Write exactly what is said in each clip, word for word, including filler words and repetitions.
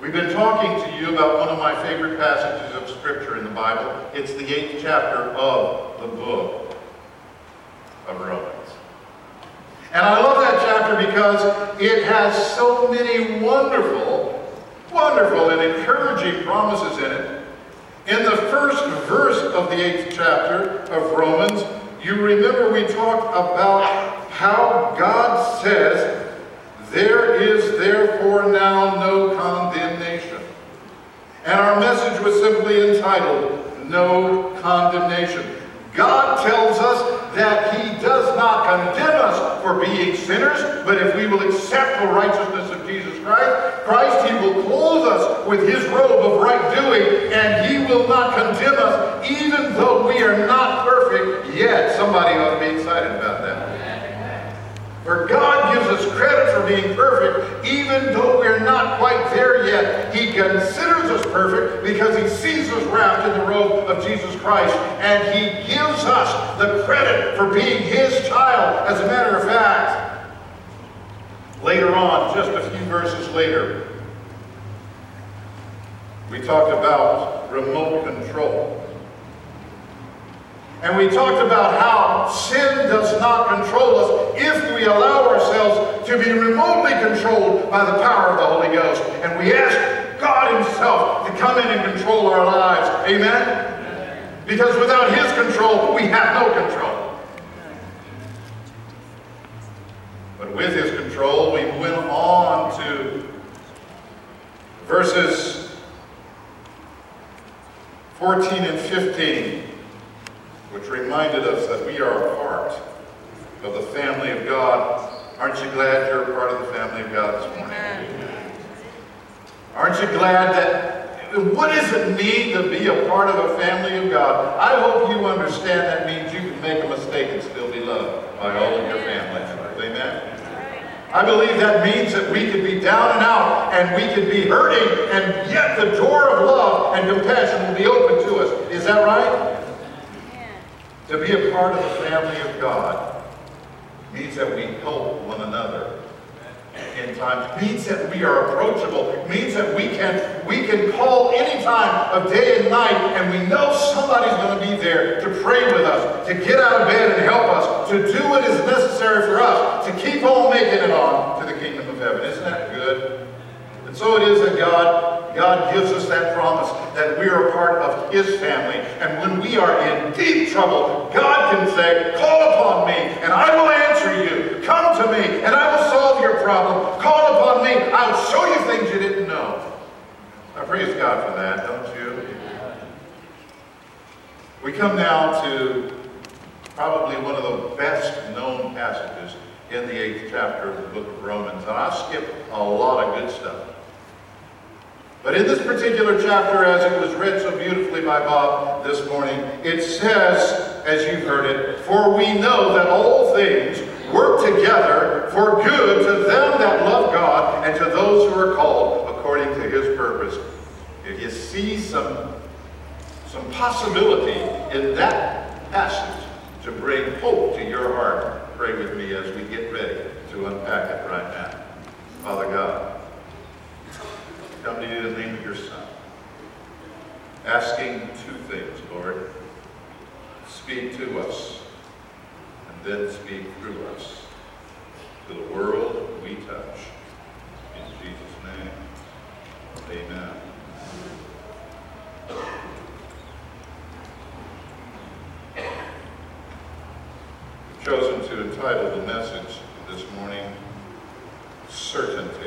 We've been talking to you about one of my favorite passages of Scripture in the Bible. It's the eighth chapter of the book of Romans. And I love that chapter because it has so many wonderful, wonderful and encouraging promises in it. In the first verse of the eighth chapter of Romans, you remember we talked about how God says, "There is therefore now no condemnation." And our message was simply entitled, "No Condemnation." God tells us that He does not condemn us for being sinners, but if we will accept the righteousness of Jesus Christ, Christ, He will clothe us with His robe of right doing, and He will not condemn us, even though we are not perfect yet. Somebody ought to be excited about that. For God gives us credit for being perfect, even though we're not quite there yet. He considers us perfect because He sees us wrapped in the robe of Jesus Christ, and He gives us the credit for being His child. As a matter of fact, later on, just a few verses later, we talked about remote control. And we talked about how sin does not control us if we allow ourselves to be remotely controlled by the power of the Holy Ghost. And we ask God Himself to come in and control our lives. Amen? Because without His control, we have no control. But with His control, we went on to verses fourteen and fifteen. Which reminded us that we are a part of the family of God. Aren't you glad you're a part of the family of God this morning? Aren't you glad that, what does it mean to be a part of the family of God? I hope you understand that means you can make a mistake and still be loved by all of your family. Amen? I believe that means that we can be down and out, and we can be hurting, and yet the door of love and compassion will be open to us. Is that right? To be a part of the family of God means that we help one another in times. Means that we are approachable. Means that we can we can call any time of day and night, and we know somebody's going to be there to pray with us, to get out of bed and help us, to do what is necessary for us, to keep on making it on to the kingdom of heaven. Isn't that good? And so it is that God, God gives us that promise that we are a part of His family. And when we are in deep trouble, God can say, "Call upon me, and I will answer you. Come to me, and I will solve your problem. Call upon me, I will show you things you didn't know." I praise God for that, don't you? We come now to probably one of the best known passages in the eighth chapter of the book of Romans. And I'll skip a lot of good stuff. But in this particular chapter, as it was read so beautifully by Bob this morning, it says, as you've heard it, "For we know that all things work together for good to them that love God and to those who are called according to His purpose." If you see some, some possibility in that passage to bring hope to your heart, pray with me as we get ready to unpack it right now. Father God, come to you in the name of your Son, asking two things, Lord. Speak to us, and then speak through us to the world we touch. In Jesus' name, amen. I've chosen to entitle the message this morning, Certainty.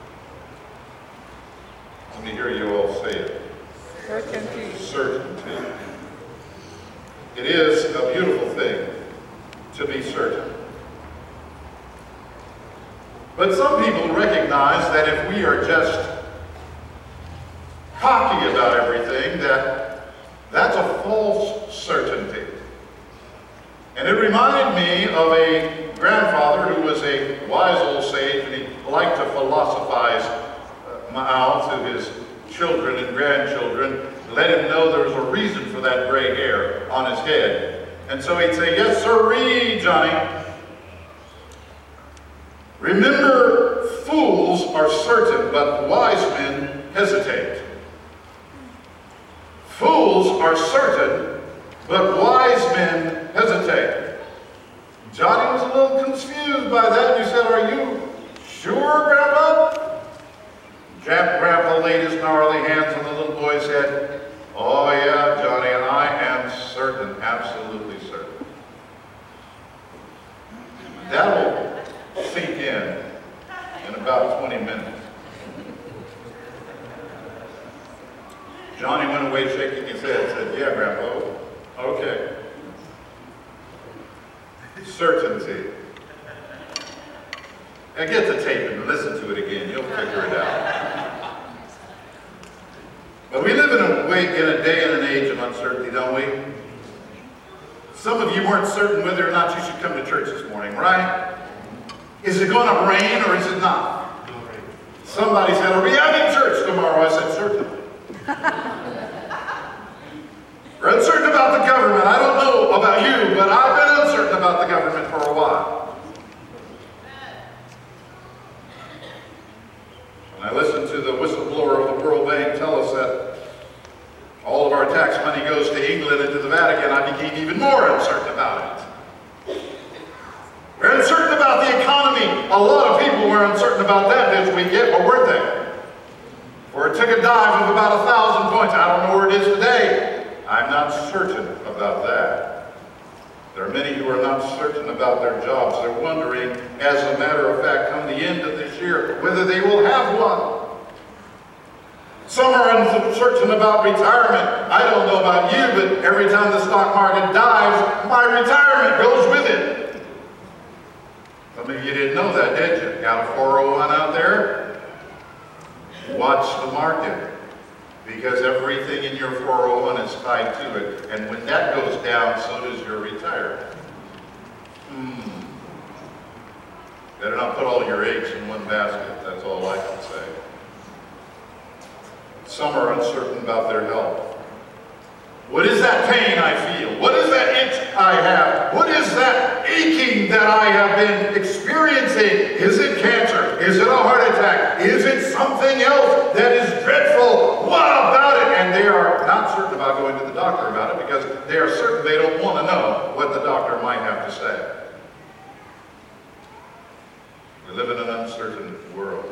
Let me hear you all say it. Certainty. Certainty. It is a beautiful thing to be certain. But some people recognize that if we are just cocky about everything, that that's a false certainty. And it reminded me of a grandfather who was a wise old sage, and he liked to philosophize out to his children and grandchildren, let him know there was a reason for that gray hair on his head. And so he'd say, "Yes, sirree, Johnny. Remember, fools are certain, but wise men hesitate. Fools are certain, but wise men hesitate. Johnny was a little confused by that. He said, "Are you sure, Grandpa?" Grandpa laid his gnarly hands on the little boy's head. "Oh yeah, Johnny, and I am certain, absolutely certain." That'll sink in in about twenty minutes. Johnny went away shaking his head and said, "Yeah, Grandpa, okay." Certainty. Now get the tape and listen to it again. You'll figure it out. But we live in a way, in a day and an age of uncertainty, don't we? Some of you weren't certain whether or not you should come to church this morning, right? Is it going to rain or is it not? Somebody said, "Are we having church tomorrow?" I said, "Certainly." We're uncertain about the government. I don't know about you, but I've been uncertain about the government for a while. When I listened to the whistleblower of the World Bank tell us that all of our tax money goes to England and to the Vatican, I became even more uncertain about it. We're uncertain about the economy. A lot of people were uncertain about that this weekend, or weren't they? Or it took a dive of about a thousand points. I don't know where it is today. I'm not certain about that. There are many who are not certain about their jobs. They're wondering, as a matter of fact, come the end of this year, whether they will have one. Some are uncertain about retirement. I don't know about you, but every time the stock market dives, my retirement goes with it. Some of you didn't know that, did you? Got a four oh one out there? Watch the market, because everything in your four oh one is tied to it. And when that goes down, so does your retirement. Hmm. Better not put all your eggs in one basket. That's all I can say. Some are uncertain about their health. What is that pain I feel? What is that itch I have? What is that aching that I have been experiencing? Is it cancer? Is it a heart attack? Is it something else that is dreadful? What about it? And they are not certain about going to the doctor about it because they are certain they don't want to know what the doctor might have to say. We live in an uncertain world.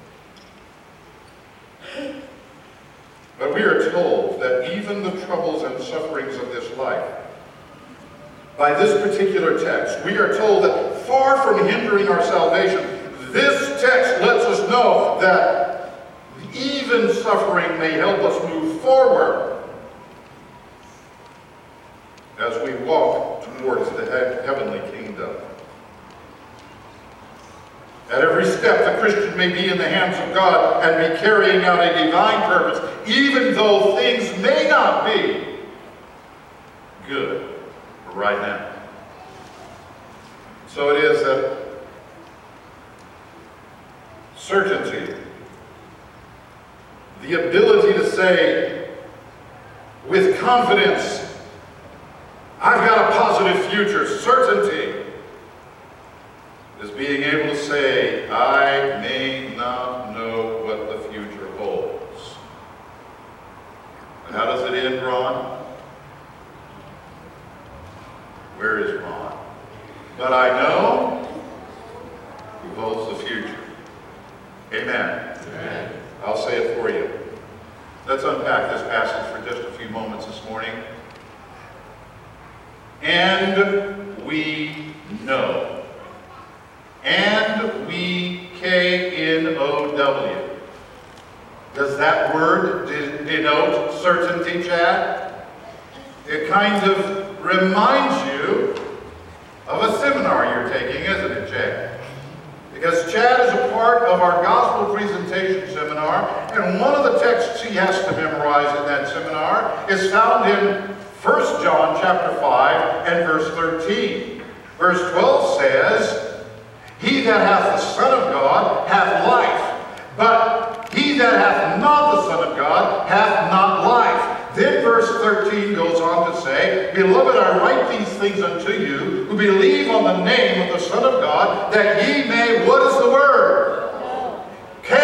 But we are told that even the troubles and sufferings of this life, by this particular text, we are told that far from hindering our salvation, this text lets us know that even suffering may help us move forward as we walk towards the he- heavenly kingdom. At every step, the Christian may be in the hands of God and be carrying out a divine purpose, even though things may not be good right now. So it is that certainty, the ability to say with confidence, "I've got a positive future," certainty, is being able to say, "I may not know what the future holds." And how does it end, Ron? Where is Ron? But I know who holds the future. Amen. Amen. I'll say it for you. Let's unpack this passage for just a few moments this morning. And we know. And we, K N O W. Does that word de- denote certainty, Chad? It kind of reminds you of a seminar you're taking, isn't it, Chad? Because Chad is a part of our gospel presentation seminar, and one of the texts he has to memorize in that seminar is found in First John chapter five and verse thirteen. Verse twelve says, "He that hath the Son of God hath life, but he that hath not the Son of God hath not life." Then verse thirteen goes on to say, "Beloved, I write these things unto you who believe on the name of the Son of God, that ye may," what is the word? K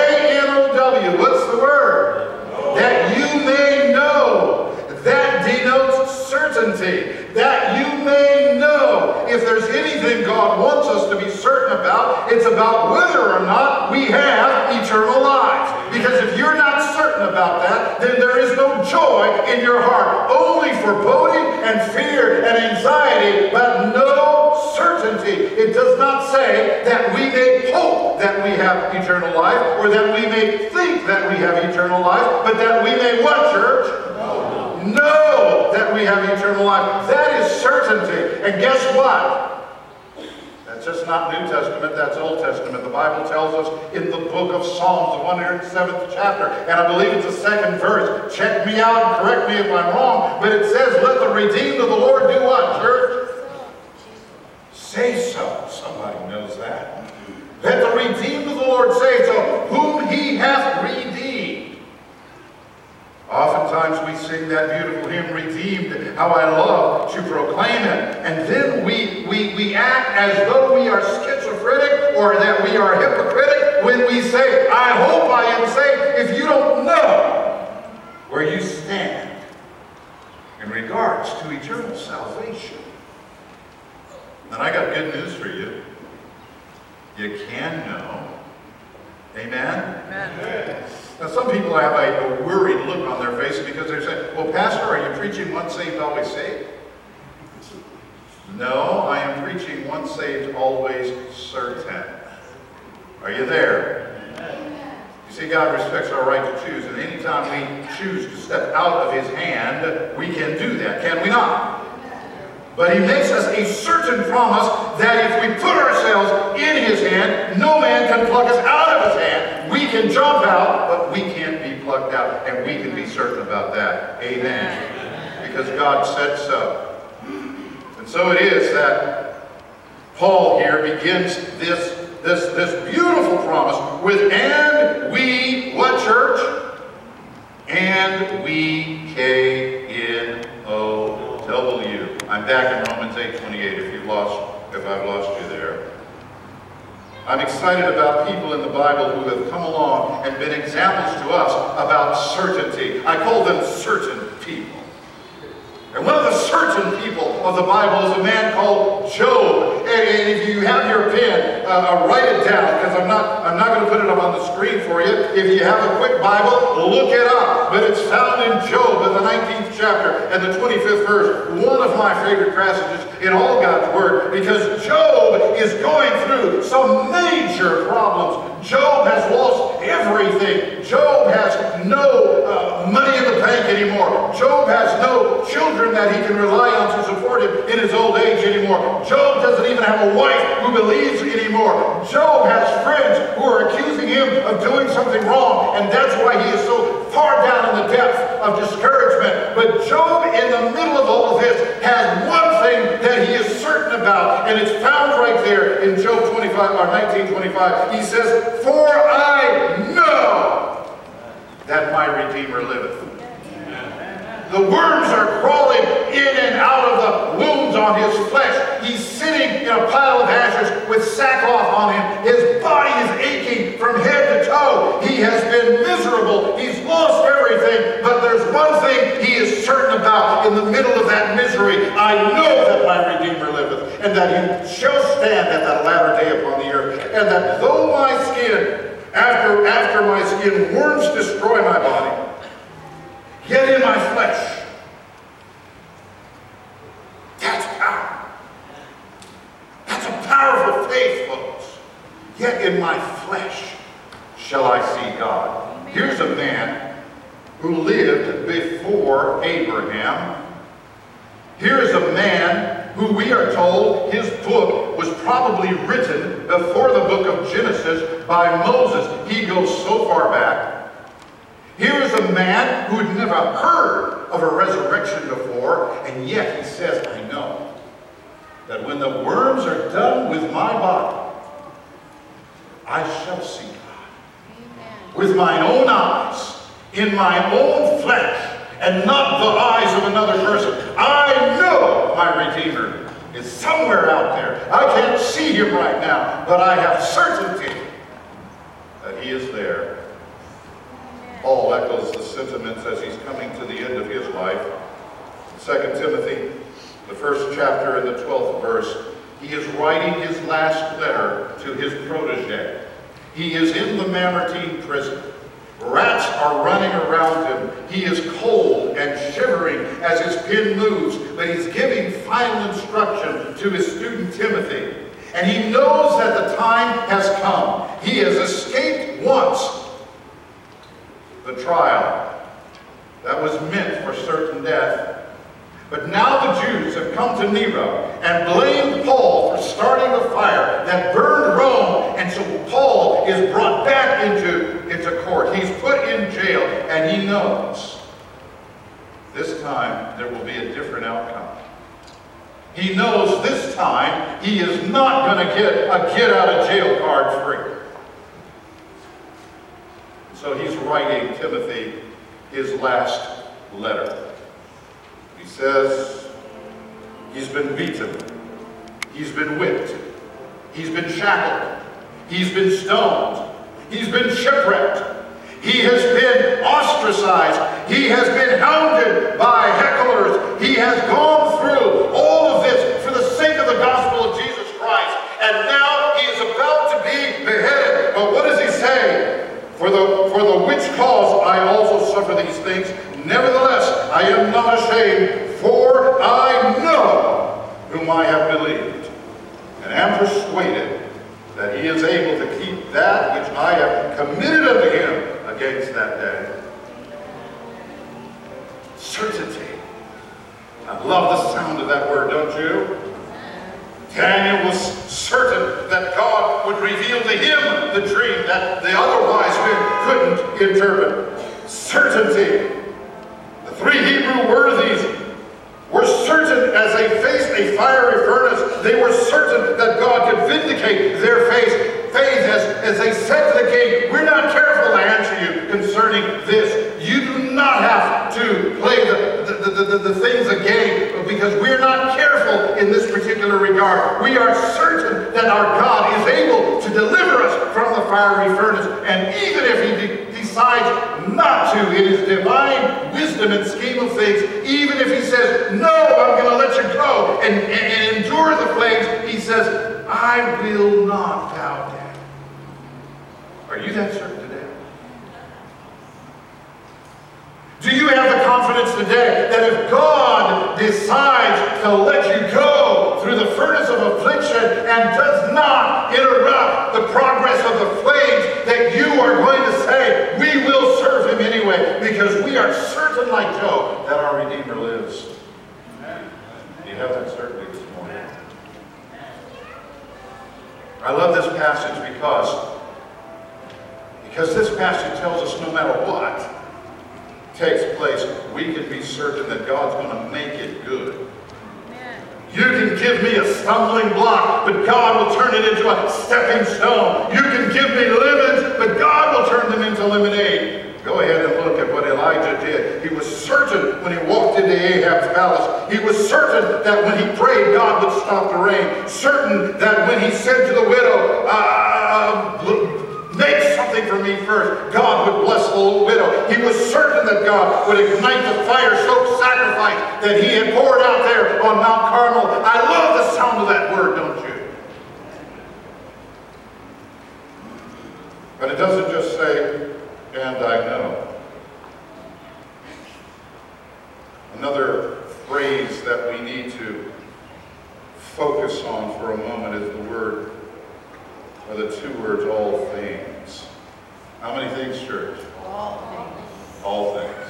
certainty, that you may know. If there's anything God wants us to be certain about, it's about whether or not we have eternal life. Because if you're not certain about that, then there is no joy in your heart. Only foreboding and fear and anxiety, but no certainty. It does not say that we may hope that we have eternal life, or that we may think that we have eternal life, but that we may what, church? No. Know that we have eternal life. That is certainty. And guess what? That's just not New Testament, that's Old Testament. The Bible tells us in the book of Psalms, the one hundred seventh chapter, and I believe it's the second verse. Check me out and correct me if I'm wrong, but it says, let the redeemed of the Lord do what, church? Say so. Somebody knows that. Let the redeemed of the Lord say so, whom he hath redeemed. Oftentimes we sing that beautiful hymn, Redeemed, how I love to proclaim it. And then we, we, we act as though we are schizophrenic or that we are hypocritic when we say, I hope I am saved, if you don't know where you stand in regards to eternal salvation. And I got good news for you. You can know. Amen? Amen. Now, some people have a, a worried look on their face because they're saying, well, Pastor, are you preaching once saved, always saved? No, I am preaching once saved, always certain. Are you there? You see, God respects our right to choose, and anytime we choose to step out of his hand, we can do that, can we not? But he makes us a certain promise that if we put ourselves in his hand, no man can pluck us out of his hand. We can jump out, but we can't be plucked out. And we can be certain about that. Amen. Because God said so. And so it is that Paul here begins this, this, this beautiful promise with, and we, what church? And we, K N O W. I'm back in Romans eight twenty-eight if you've lost, if I've lost you there. I'm excited about people in the Bible who have come along and been examples to us about certainty. I call them certain people. And one of the certain people of the Bible is a man called Job. And, and if you have your pen, uh, write it down, because I'm not, I'm not going to put it up on the screen for you. If you have a quick Bible, look it up. But it's found in Job in the nineteenth chapter and the twenty-fifth verse. One of my favorite passages in all God's Word, because Job is going through some major problems. Job has lost everything. Job has no uh, money in the bank anymore. Job has no children that he can rely on to support him in his old age anymore. Job doesn't even have a wife who believes anymore. Job has friends who are accusing him of doing something wrong, and that's why he is so far down in the depths of discouragement. But Job, in the middle of all of this, has one thing that he is certain about, and it's found right there in Job twenty-five or nineteen twenty-five. He says, "For I know that my Redeemer liveth." The worms are crawling in and out of the wounds on his flesh. He's sitting in a pile of ashes with sackcloth on him. His body is aching from head to toe. He has been miserable. He's lost everything. But there's one thing he is certain about in the middle of that misery. I know that my Redeemer liveth, and that he shall stand at that latter day upon the earth. And that though my skin, after, after my skin, worms destroy my body, yet in my flesh, that's power. That's a powerful faith, folks. Yet in my flesh shall I see God. Amen. Here's a man who lived before Abraham. Here's a man who we are told his book was probably written before the book of Genesis by Moses. He goes so far back. Here is a man who had never heard of a resurrection before, and yet he says, I know that when the worms are done with my body, I shall see God. Amen. With mine own eyes, in my own flesh, and not the eyes of another person. I know my Redeemer is somewhere out there. I can't see him right now, but I have certainty that he is there. Paul echoes the sentiments as he's coming to the end of his life. Second Timothy the first chapter and the twelfth verse, he is writing his last letter to his protege. He is in the Mamertine prison. Rats are running around him. He is cold and shivering as his pen moves, but he's giving final instruction to his student Timothy. And he knows that the time has come. He has escaped once the trial that was meant for certain death. But now the Jews have come to Nero and blamed Paul for starting the fire that burned Rome. And so Paul is brought back into, into court. He's put in jail, and he knows this time there will be a different outcome. He knows this time he is not going to get a get-out-of-jail card free. So he's writing Timothy his last letter. He says he's been beaten, he's been whipped, he's been shackled, he's been stoned, he's been shipwrecked, he has been ostracized, he has been hounded by hecklers, he has gone through all of this for the sake of the gospel of Jesus Christ, and now he is about to be beheaded. But what does he say? For the, for the which cause I also suffer these things. Nevertheless, I am not ashamed, for I know whom I have believed, and am persuaded that he is able to keep that which I have committed unto him against that day. Certainty. I love the sound of that word, don't you? Daniel was certain that God would reveal to him the dream that the other wise men couldn't interpret. Certainty. The three Hebrew worthies were certain as they faced a fiery furnace. They were certain that God could vindicate their faith. Faith as, as they said to the king, we're not careful to answer you concerning this. You do not have to play the, the, the, the, the things a game because we're not careful in this particular regard. We are certain that our God is able to deliver us from the fiery furnace. And even if he de decides not to, in his divine wisdom and scheme of things, even if he says, no, I'm going to let you go and, and, and endure the flames, he says, I will not bow down. Are you that certain today? Do you have the confidence today that if God decides to let you go through the furnace of affliction and does not interrupt the progress of the flames, that you are going to say, we will serve him anyway, because we are certain, like Job, that our Redeemer lives? Do you have that certainty this morning? I love this passage because Because this passage tells us no matter what takes place, we can be certain that God's going to make it good. Amen. You can give me a stumbling block, but God will turn it into a stepping stone. You can give me lemons, but God will turn them into lemonade. Go ahead and look at what Elijah did. He was certain when he walked into Ahab's palace. He was certain that when he prayed, God would stop the rain. Certain that when he said to the widow, uh, make something for me first, God would bless the old widow. He was certain that God would ignite the fire-soaked sacrifice that he had poured out there on Mount Carmel. I love the sound of that word, don't you? But it doesn't just say, and I know. Another phrase that we need to focus on for a moment is the word, or the two words, all things. How many things, church? All things. All things.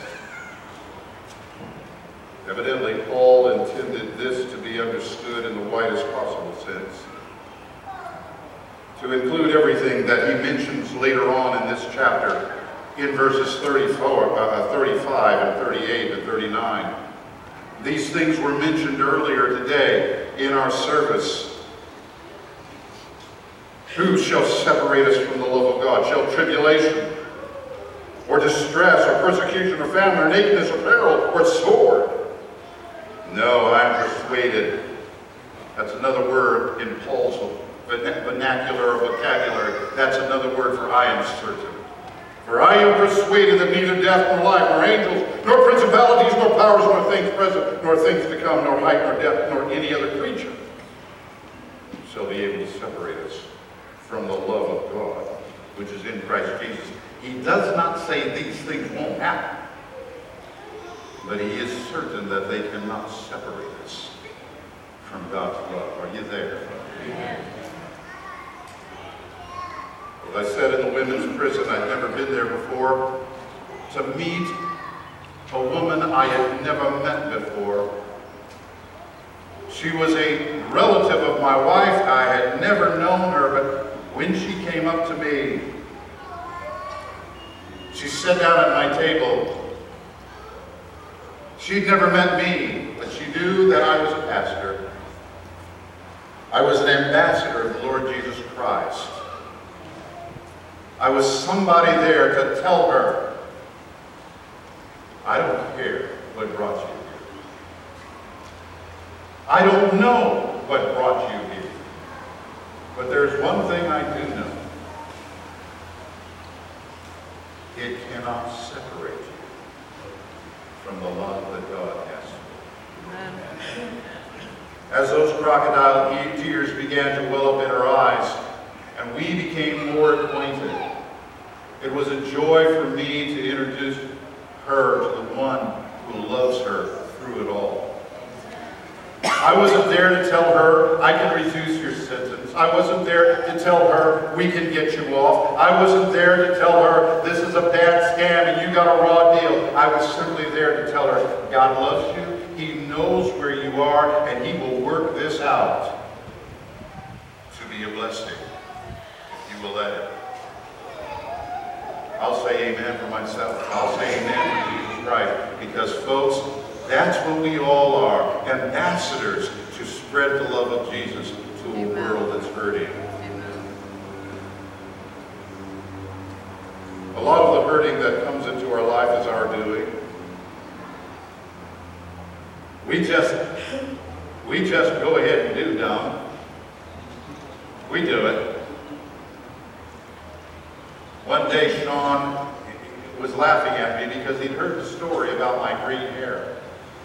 Evidently, Paul intended this to be understood in the widest possible sense. To include everything that he mentions later on in this chapter, in verses thirty-four, uh, thirty-five and thirty-eight and thirty-nine. These things were mentioned earlier today in our service. Who shall separate us from the love of God? Shall tribulation, or distress, or persecution, or famine, or nakedness, or peril, or sword? No, I am persuaded. That's another word in Paul's vernacular or vocabulary. That's another word for I am certain. For I am persuaded that neither death nor life, nor angels, nor principalities, nor powers, nor things present, nor things to come, nor height, nor depth, nor any other creature shall be able to separate us from the love of God, which is in Christ Jesus. He does not say these things won't happen, but he is certain that they cannot separate us from God's love. Are you there? Amen. As I said, in the women's prison, I'd never been there before, to meet a woman I had never met before. She was a relative of my wife. I had never known her, but when she came up to me, she sat down at my table. She'd never met me, but she knew that I was a pastor. I was an ambassador of the Lord Jesus Christ. I was somebody there to tell her, I don't care what brought you here. I don't know what brought you here. But there's one thing I do know. It cannot separate you from the love that God has for you. As those crocodile tears began to well up in her eyes, and we became more acquainted, it was a joy for me to introduce her to the one who loves her through it all. I wasn't there to tell her, I can reduce your sentence. I wasn't there to tell her, we can get you off. I wasn't there to tell her, this is a bad scam and you got a raw deal. I was simply there to tell her, God loves you, he knows where you are, and he will work this out to be a blessing, if you will let him. I'll say amen for myself. I'll say amen for Jesus Christ. Because, folks, that's what we all are. Ambassadors to spread the love of Jesus to a amen. World that's hurting. Amen. A lot of the hurting that comes into our life is our doing. We just, we just go ahead and do dumb. We do it. One day, Sean was laughing at me because he'd heard the story about my green hair.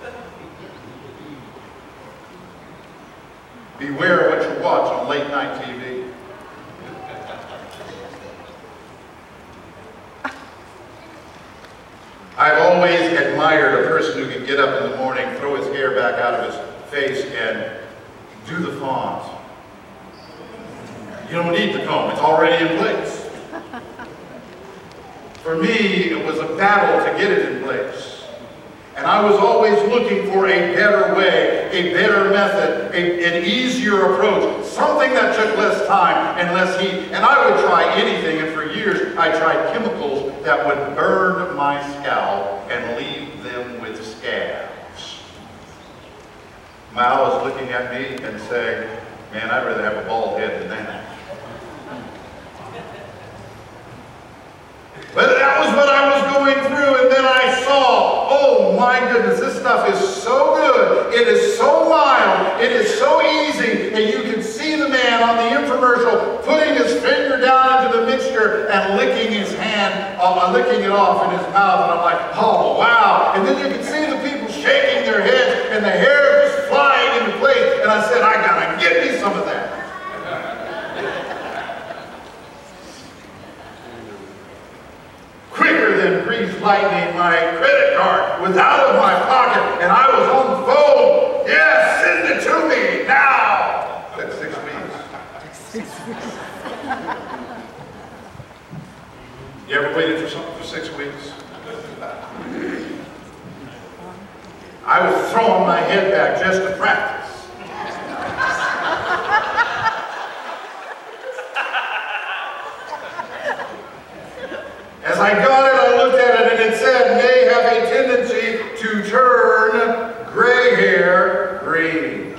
Beware what you watch on late night T V. I've always admired a person who can get up in the morning, throw his hair back out of his face, and do the fawns. You don't need the comb, it's already in place. For me, it was a battle to get it in place. And I was always looking for a better way, a better method, a, an easier approach, something that took less time and less heat. And I would try anything, and for years I tried chemicals that would burn my scalp and leave them with scabs. Mal was looking at me and saying, man, I'd rather have a bald head than that. But that was what I was going through, and then I saw, oh my goodness, this stuff is so good. It is so mild. It is so easy. And you can see the man on the infomercial putting his finger down into the mixture and licking his hand, uh, licking it off in his mouth. And I'm like, oh wow. And then you can see the people shaking their heads and the hair just flying into place. And I said, I gotta get me some of that. Quicker than grease lightning, my credit card was out of my pocket, and I was on the phone. Yes, send it to me now. That's six weeks. Six weeks. You ever waited for something for six weeks? I was throwing my head back just to practice. As I got it, I looked at it, and it said, may have a tendency to turn gray hair green.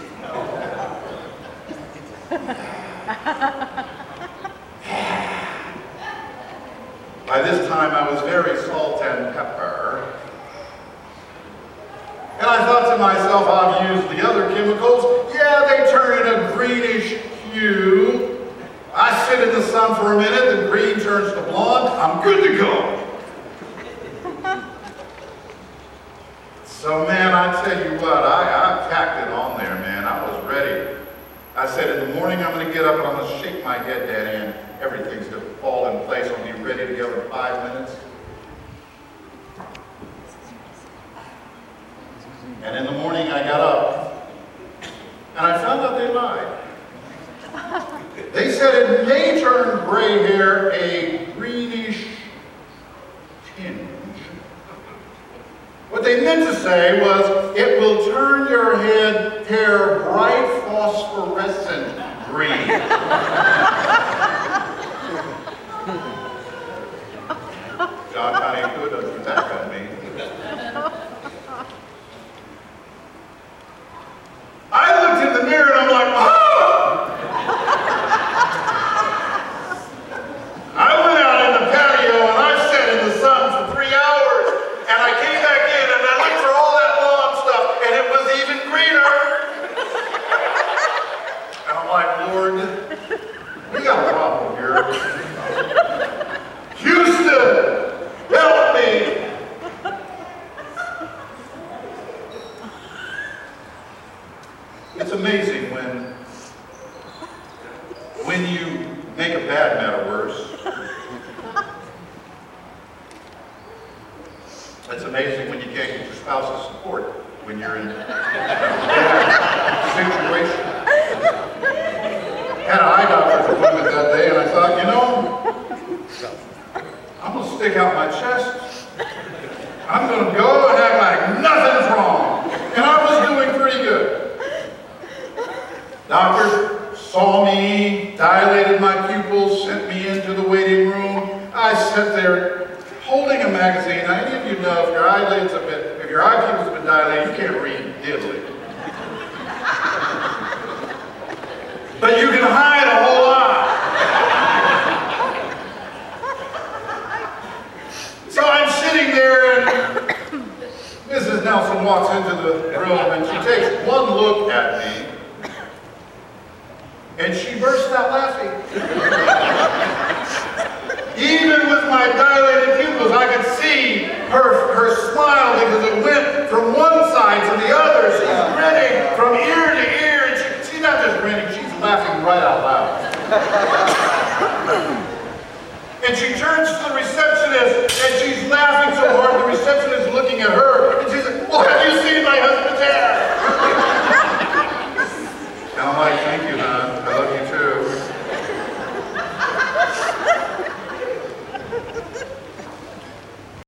By this time, I was very salt and pepper. And I thought to myself, I've used the other chemicals. Yeah, they turn in a greenish hue. I sit in the sun sun for a minute, the green turns to blonde, I'm good to go. So man, I tell you what, I, I tacked it on there, man. I was ready. I said, in the morning I'm going to get up and I'm going to shake my head, Daddy, and everything's going to fall in place. I'll be ready to go in five minutes. And in the morning I got up, and I found out they lied. They said it may turn gray hair a greenish tinge. What they meant to say was, it will turn your head hair bright phosphorescent green. John Connie Good doesn't attack on me. I looked in the mirror and I'm like, oh! I went out in the patio and I sat in the sun for three hours and I came back in and I looked for all that lawn stuff and it was even greener. And I'm like, Lord, we got a problem here. Houston, help me. It's amazing when, when you make a bad matter worse. It's amazing when you can't get your spouse's support when you're in a situation. Had an eye doctor's appointment that day, and I thought, you know, I'm going to stick out my chest. I'm going to go and act like nothing's wrong. And I was doing pretty good. Doctor saw me, dilated my pupils, sent me into the waiting room. I sat there holding a magazine. Now, any of you know if your eyelids have been, if your eye pupils have been dilated, you can't read diddly. But you can hide a whole lot. So I'm sitting there and Missus Nelson walks into the room and she takes one look at me. And she burst out laughing. Even with my dilated pupils, I could see her, her smile because it went from